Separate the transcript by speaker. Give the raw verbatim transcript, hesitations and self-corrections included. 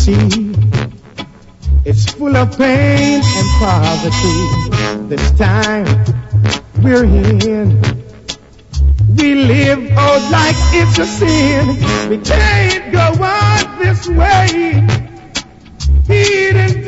Speaker 1: see, it's full of pain and poverty. This time we're in, we live out like it's a sin. We can't go on this way. Eating